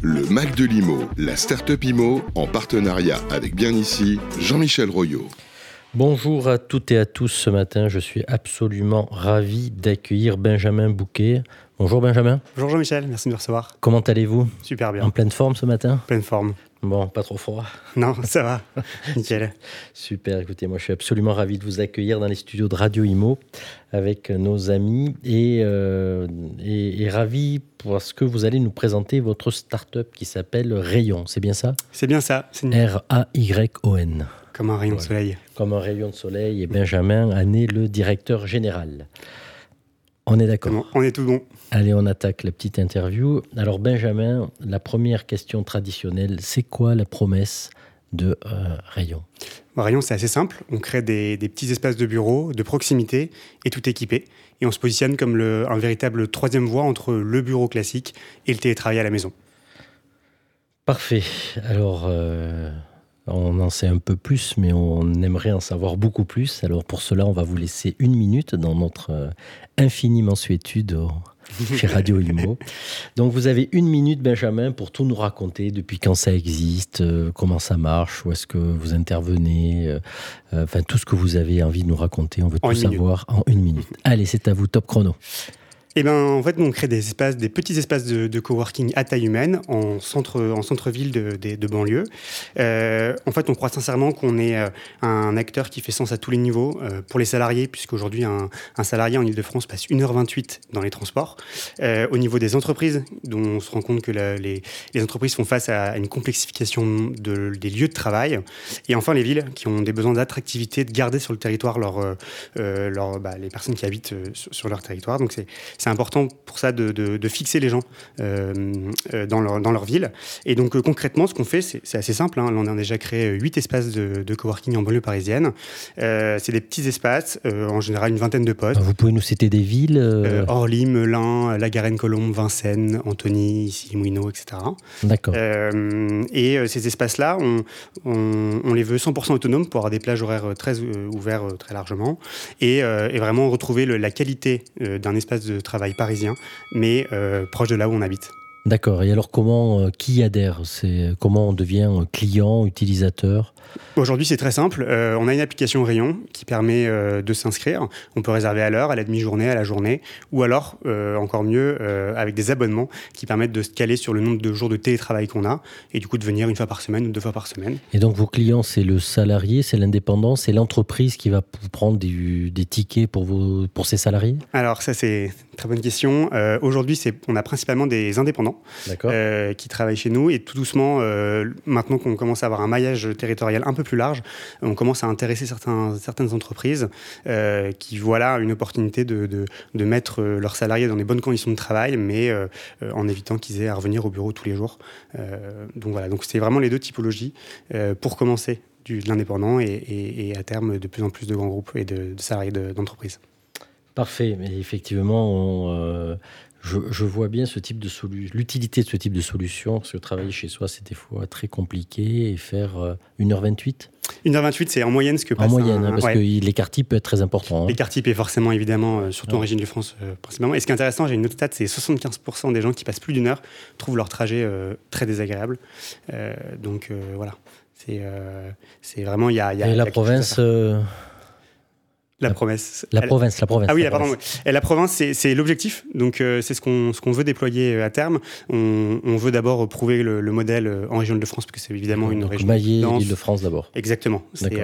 Le Mac de l'IMO, la start-up IMO, en partenariat avec Bien Ici, Jean-Michel Royot. Bonjour à toutes et à tous. Ce matin, je suis absolument ravi d'accueillir Benjamin Bouquet. Bonjour Benjamin. Bonjour Jean-Michel, merci de me recevoir. Comment allez-vous ? Super bien. En pleine forme ce matin ? Pleine forme. Bon, pas trop froid ? Non, ça va. Nickel. Super, écoutez, moi je suis absolument ravi de vous accueillir dans les studios de Radio IMO avec nos amis et ravi parce que vous allez nous présenter votre start-up qui s'appelle Rayon, c'est bien ça ? C'est bien ça. C'est R-A-Y-O-N. Comme un rayon de soleil. Comme un rayon de soleil, et Benjamin en est le directeur général. On est d'accord. On est tout bon. Allez, on attaque la petite interview. Alors Benjamin, la première question traditionnelle, c'est quoi la promesse de Rayon ? Rayon, c'est assez simple. On crée des petits espaces de bureau, de proximité, et tout équipé. Et on se positionne comme un véritable troisième voie entre le bureau classique et le télétravail à la maison. Parfait. Alors, on en sait un peu plus, mais on aimerait en savoir beaucoup plus. Alors pour cela, on va vous laisser 1 minute dans notre infinie mansuétude chez Radio IMO. Donc vous avez 1 minute, Benjamin, pour tout nous raconter, depuis quand ça existe, comment ça marche, où est-ce que vous intervenez, enfin tout ce que vous avez envie de nous raconter, on veut tout savoir en 1 minute. Allez, c'est à vous, top chrono. Eh ben, en fait, nous, on crée des petits espaces de coworking à taille humaine en centre-ville de banlieue. En fait, on croit sincèrement qu'on est un acteur qui fait sens à tous les niveaux pour les salariés, puisqu'aujourd'hui, un salarié en Ile-de-France passe 1h28 dans les transports. Au niveau des entreprises, dont on se rend compte que les entreprises font face à une complexification des lieux de travail. Et enfin, les villes qui ont des besoins d'attractivité, de garder sur le territoire les personnes qui habitent sur leur territoire. Donc, c'est important pour ça de fixer les gens dans leur ville. Et donc concrètement, ce qu'on fait, c'est assez simple. Hein. On a déjà créé 8 espaces de coworking en banlieue parisienne. C'est des petits espaces, en général une vingtaine de postes. Vous pouvez nous citer des villes Orly, Melun, La Garenne-Colombe, Vincennes, Antony, Issy-les-Moulineaux, etc. D'accord. Et ces espaces-là, on les veut 100% autonomes pour avoir des plages horaires très ouvertes très largement et vraiment retrouver la qualité d'un espace de travail parisien, mais proche de là où on habite. D'accord. Et alors, qui adhère ? Comment on devient client, utilisateur ? Aujourd'hui, c'est très simple. On a une application Rayon qui permet de s'inscrire. On peut réserver à l'heure, à la demi-journée, à la journée, ou alors, encore mieux, avec des abonnements qui permettent de se caler sur le nombre de jours de télétravail qu'on a, et du coup de venir 1 fois par semaine ou 2 fois par semaine. Et donc, vos clients, c'est le salarié, c'est l'indépendant, c'est l'entreprise qui va prendre des tickets pour ses salariés ? Alors ça, c'est une très bonne question. Aujourd'hui, on a principalement des indépendants qui travaillent chez nous, et tout doucement, maintenant qu'on commence à avoir un maillage territorial un peu plus large, on commence à intéresser certaines entreprises qui voient une opportunité de mettre leurs salariés dans des bonnes conditions de travail, mais en évitant qu'ils aient à revenir au bureau tous les jours. Donc voilà, donc c'est vraiment les deux typologies pour commencer de l'indépendant et à terme de plus en plus de grands groupes et de salariés d'entreprises. Parfait, mais effectivement, je vois bien l'utilité de ce type de solution, parce que travailler chez soi, c'est des fois très compliqué, et faire 1h28 ? 1h28, c'est en moyenne ce que passe. En moyenne, parce que l'écart type peut être très important. Hein. L'écart type est forcément, évidemment, surtout en région de France, principalement. Et ce qui est intéressant, j'ai une autre stat, c'est 75% des gens qui passent plus d'1 heure trouvent leur trajet très désagréable. Donc voilà, c'est vraiment... Et la province... La province. La province. Ah oui, pardon. Et la province, c'est l'objectif. Donc, c'est ce qu'on veut déployer à terme. On veut d'abord prouver le modèle en région de France, parce que c'est évidemment une région mailler l'Île-de-France d'abord. Exactement.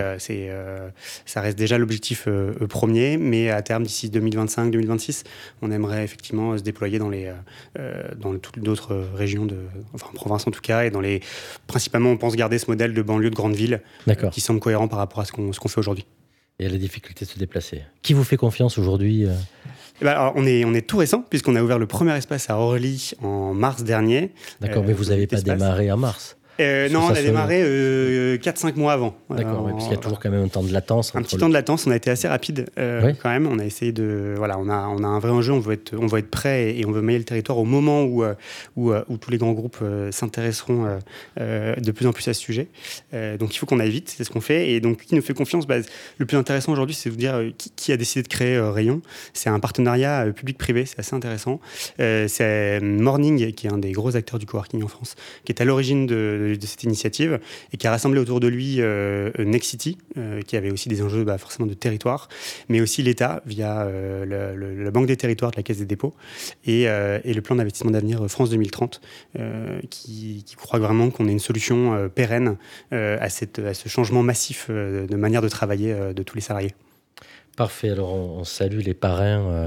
Ça reste déjà l'objectif premier, mais à terme, d'ici 2025-2026, on aimerait effectivement se déployer dans toutes d'autres régions, en province en tout cas, et principalement, on pense garder ce modèle de banlieue de grande ville qui semble cohérent par rapport à ce qu'on fait aujourd'hui. Et à la difficulté de se déplacer. Qui vous fait confiance aujourd'hui ? Alors, on est tout récent, puisqu'on a ouvert le premier espace à Orly en mars dernier. D'accord, mais vous n'avez pas démarré en mars ? Non, on a démarré 4-5 mois avant. D'accord, parce qu'il y a toujours quand même un temps de latence. Un petit temps de latence, on a été assez rapide quand même. On a essayé de... Voilà, on a un vrai enjeu, on veut être prêt et on veut mailler le territoire au moment où tous les grands groupes s'intéresseront de plus en plus à ce sujet. Donc il faut qu'on aille vite, c'est ce qu'on fait. Et donc qui nous fait confiance, le plus intéressant aujourd'hui, c'est de vous dire qui a décidé de créer Rayon. C'est un partenariat public-privé, c'est assez intéressant. C'est Morning, qui est un des gros acteurs du coworking en France, qui est à l'origine de cette initiative et qui a rassemblé autour de lui Nexity, qui avait aussi des enjeux forcément de territoire, mais aussi l'État via la Banque des Territoires de la Caisse des Dépôts et le plan d'investissement d'avenir France 2030, qui croit vraiment qu'on ait une solution pérenne à ce changement massif de manière de travailler de tous les salariés. Parfait, alors on salue les parrains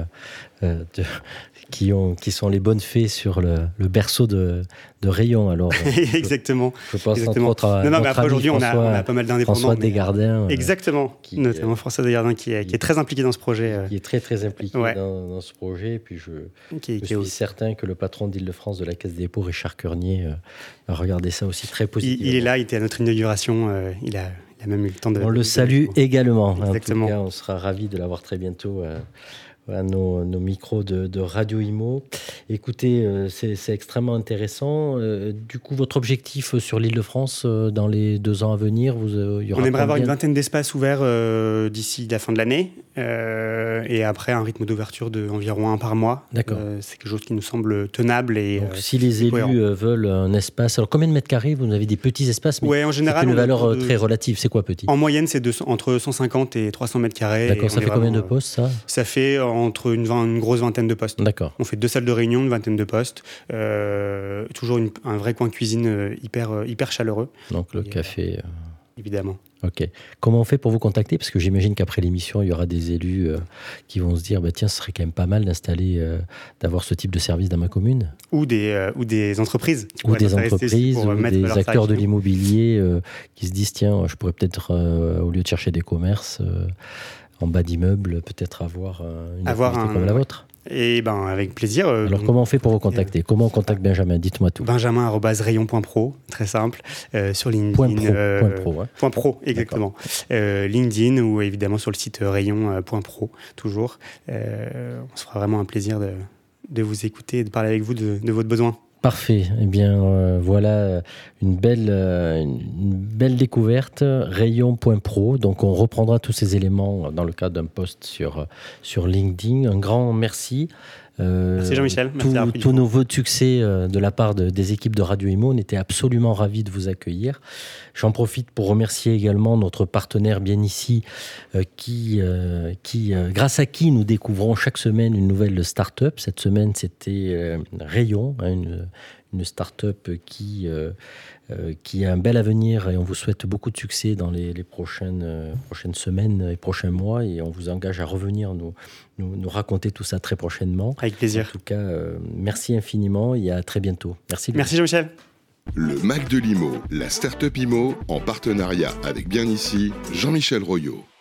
qui sont les bonnes fées sur le berceau de Rayon. Alors, exactement. Je pense entre autres à mais après aujourd'hui on a pas mal d'indépendants. François Desgardins. Exactement, notamment François Desgardins qui est très impliqué dans ce projet. Qui est très impliqué dans ce projet. Et puis je suis certain que le patron d'Île-de-France de la Caisse des Dépôts, Richard Kearnier, a regardé ça aussi très positivement. Il est là, il était à notre inauguration, il a même eu le temps de... On le salue également. Exactement. En tout cas, on sera ravis de l'avoir très bientôt à nos micros de Radio Imo. Écoutez, c'est extrêmement intéressant. Du coup, votre objectif sur l'Île-de-France dans les 2 ans à venir, il y aura on aimerait avoir une vingtaine d'espaces ouverts d'ici la fin de l'année. Et après, un rythme d'ouverture d'environ 1 par mois. D'accord. C'est quelque chose qui nous semble tenable. Donc, si les élus veulent un espace... Alors, combien de mètres carrés? Vous avez des petits espaces, mais en général, c'est une valeur très relative. C'est quoi petit? En moyenne, c'est entre 150 et 300 mètres carrés. D'accord, ça fait combien de postes, ça? Ça fait entre une grosse vingtaine de postes. D'accord. On fait 2 salles de réunion, une vingtaine de postes. Toujours un vrai coin cuisine hyper chaleureux. Donc le café... Évidemment. Ok. Comment on fait pour vous contacter? Parce que j'imagine qu'après l'émission, il y aura des élus qui vont se dire tiens, ce serait quand même pas mal d'avoir ce type de service dans ma commune. Ou des entreprises. Ou des entreprises, ou des acteurs de l'immobilier qui se disent tiens, je pourrais peut-être, au lieu de chercher des commerces en bas d'immeubles, peut-être avoir une activité comme la vôtre. Et avec plaisir. Alors comment on fait pour vous contacter? Comment on contacte Benjamin? Dites-moi tout. Benjamin@rayon.pro, très simple, sur LinkedIn. Point pro, exactement. LinkedIn ou évidemment sur le site rayon.pro, toujours. On se fera vraiment un plaisir de vous écouter et de parler avec vous de votre besoin. Parfait. Eh bien, voilà une belle découverte. Rayon.pro. Donc, on reprendra tous ces éléments dans le cadre d'un post sur LinkedIn. Un grand merci. Merci Jean-Michel. Tous nos vœux de succès de la part des équipes de Radio Imo. On était absolument ravis de vous accueillir. J'en profite pour remercier également notre partenaire bien ici, grâce à qui nous découvrons chaque semaine une nouvelle start-up. Cette semaine, c'était Rayon, une start-up qui a un bel avenir et on vous souhaite beaucoup de succès dans les prochaines semaines et prochains mois et on vous engage à revenir nous raconter tout ça très prochainement. Avec plaisir. En tout cas, merci infiniment et à très bientôt. Merci Jean-Michel. Le Mac de l'Imo, la Start-up Imo, en partenariat avec Bien Ici, Jean-Michel Royot.